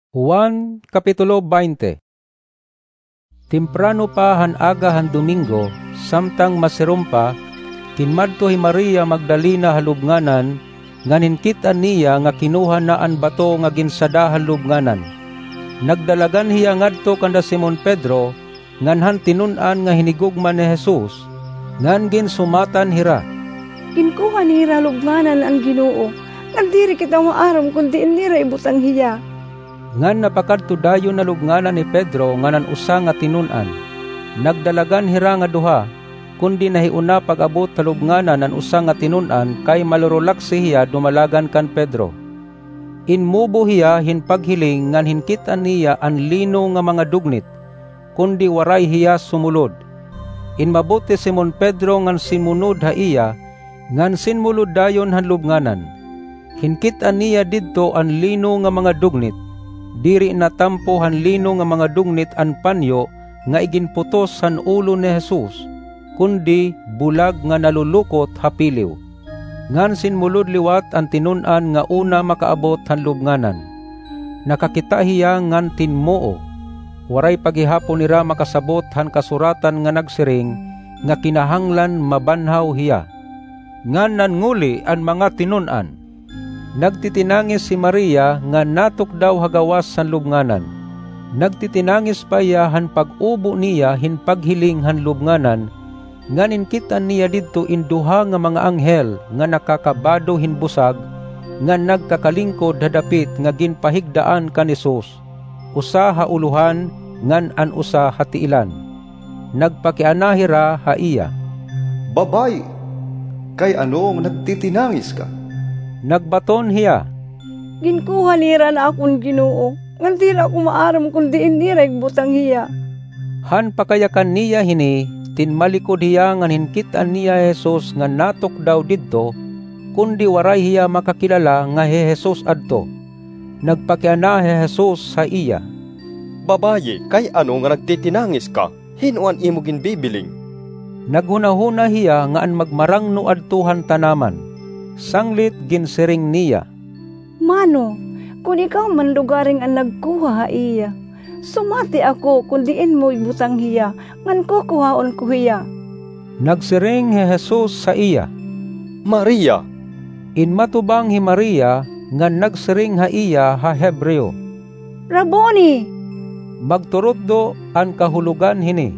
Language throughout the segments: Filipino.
Juan Kapitulo 20. Temprano pa han aga han Domingo, samtang masirumpa, kinmadto hi Maria Magdalena halubnganan, nganin kita niya nga kinuha na an bato nga ginsada halubnganan. Nagdalagan hiya ngadto kanda Simon Pedro, nganhan tinun-an nga hinigugma ni Jesus, ngan ginsumatan hira. Kinkuha ni hira lubnganan ang Ginoo, nagdiri kita maaram kundi nira ibutang hiya. Ngan napakadto dayon na lubnganan ni Pedro nganan usa nga tinun-an. Nagdalagan hira nga duha, kundi nahiuna pag-abot ta lubnganan an usa nga tinun-an kay malurulak siya dumalagan kan Pedro. Inmubo hiya hinpaghiling ngan hinkitan niya an lino nga mga dugnit, kundi waray hiya sumulod. Inmabuti Simon Pedro ngan simunod ha iya, ngan sinmulod dayon han lubnganan. Hinkitan niya didto an lino nga mga dugnit, diri natampo han lino nga mga dugnit an panyo nga iginputos han ulo ni Jesus, kundi bulag nga nalulukot hapiliw. Ngan sinmulod liwat ang tinun-an nga una makaabot han lubnganan. Nakakita hiya ngan tinmoo. Waray paghihapon nira makasabot han kasuratan nga nagsiring nga kinahanglan mabanhaw hiya. Ngan nannguli an mga tinun-an. Nagtitinangis si Maria nga natok daw hagawas han lubnganan. Nagtitinangis pa iya han pag-ubo niya hinpaghiling han lubnganan, nganin kita niya didto induha nga mga anghel nga nakakabado hinbusag, nga nagkakalingkod hadapit nga ginpahigdaan kan Jesus, usa ha uluhan ngan an usa hatiilan. Nagpakianahira ha iya. Babay, kay anong nagtitinangis ka? Nagbaton hiya. Ginkuha nira na akong Ginoo, ngan tira ako maaram kundi nira igbutang hiya. Han pakayakan niya hini, tinmalikod hiya ngan hinkitaan niya Jesus nga natok daw didto, kundi waray hiya makakilala nga Jesus adto. Nagpakiana Jesus sa iya. Babaye, kay ano nga nagtitinangis ka? Hinuan imo ginbibiling? Naghunahuna hiya nga an magmarang no adtuhan tanaman. Sanglit ginsiring niya. Mano, kung ikaw man lugaring ang nagkuha ha iya, sumati ako kung diin mo ibutang hiya, ngan kukuhaon ko hiya. Nagsiring hi Jesus sa iya. Maria! Inmatubang hi Maria, ngan nagsiring ha iya ha Hebreo. Rabboni! Magturot do an kahulugan hini.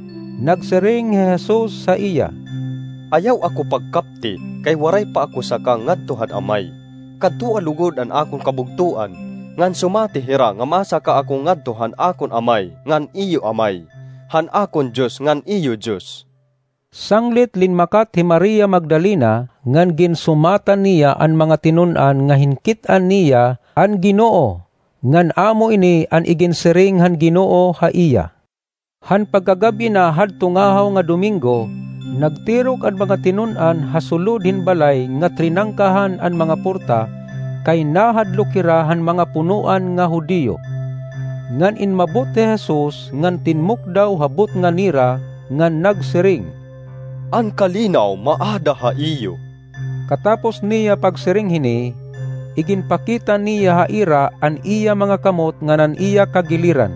Nagsiring hi Jesus sa iya. Ayaw ako pagkapti, kay waray pa ako sa ngadtuhan amay. Kadto alugod an akong kabugtuan, ngan sumati hira nga masa ka akong ngadtuhan akon amay, ngan iyo amay. Han akon Dios ngan iyo Dios. Sanglit linmakat hi Maria Magdalena, ngan ginsumatan niya an mga tinun-an nga hinkitan niya an Ginoo, ngan amo ini an iginsiring han Ginoo ha iya. Han pagkagabi na hadto ngahaw nga Domingo, nagtirok ang mga tinun-an hasulod hinbalay nga trinangkahan ang mga porta, kay nahadlukirahan mga punuan nga Hudiyo. Ngan inmabot ni Jesus, ngan tinmuk daw habot nga nira, ngan nagsiring. An kalinaw maada ha iyo. Katapos niya pagsiring hini, iginpakita niya ha ira an iya mga kamot nga nan iya kagiliran.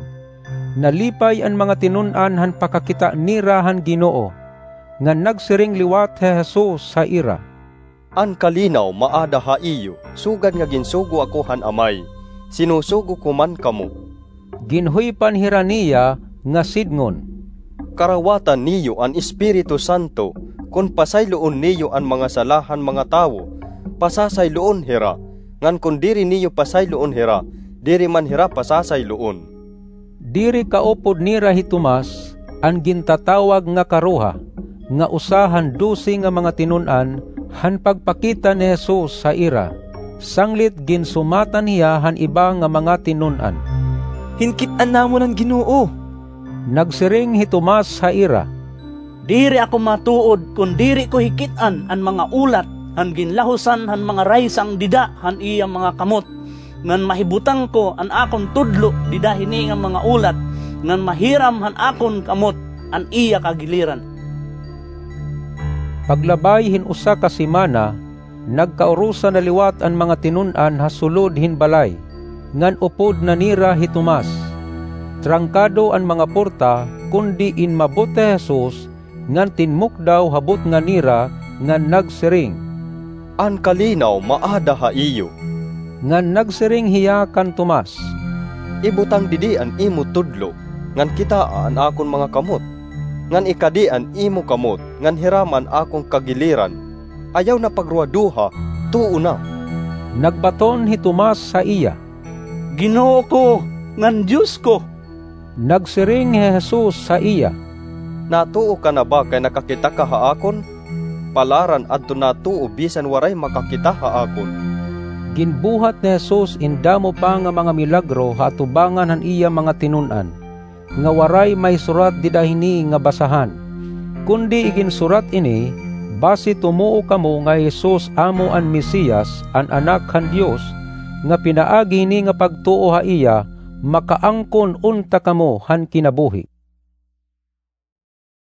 Nalipay ang mga tinun-an han pakakita nira han Ginoo, ngan nagsiring liwat he Jesus sa ira. An kalinaw maada ha iyo, sugad nga ginsugo ako han amay, sinusugo ko man kamo. Ginhuypan hira niya nga sidngon. Karawatan niyo an Espiritu Santo, kun pasayloon niyo an mga salahan mga tawo, pasasayloon hira, ngan kun diri niyo pasayloon hira, diri man hira pasasayloon. Diri kaupod nira hi Tomas, ang gintatawag nga karuha, nga usahan 12 nga mga tinun-an han pagpakita ni Jesus sa ira. Sanglit ginsumatan niya han iba nga mga tinun-an. Hinkitan namo ng Ginoo. Nagsiring hi Tomas sa ira. Diri ako matuod kung diri ko hikitan an mga ulat han ginlahusan han mga raysang dida han iyang mga kamot, ngan mahibutang ko an akon tudlo dida hini nga mga ulat, ngan mahiram han akon kamot an iya kagiliran. Paglabay hinusa ka simana, nagkaurusa na liwat ang mga tinun-an hasulod hinbalay, ngan upod nanira hi Tomas. Trangkado an mga porta, kundi inmabot ti Jesus, ngan tinmukdaw habot nga nira, ngan nagsiring. An kalinaw maada ha iyo. Ngan nagsiring hiya kan Tomas. Ibutang didi an imo tudlo, ngan kita an akon mga kamot. Ngan ikadi an imo kamot, ngan hiraman akong kagiliran. Ayaw na pagruaduha, tuo na. Nagbaton hi Tomas sa iya. Ginoo ko, ngan Diyos ko. Nagsiring hi Jesus sa iya. Natuo ka na ba kay nakakita ka haakon? Palaran adto natuo bisan waray makakita haakon. Ginbuhat ni Jesus indamo pa nga mga milagro hatubangan han iya mga tinun-an. Nga waray may surat didahini nga basahan. Kundi iginsurat ini, basi tumuo kamo nga Jesus amo an Mesiyas, an anak han Dios, nga pinaagi ni nga pagtuo ha iya, makaangkon unta kamo han kinabuhi.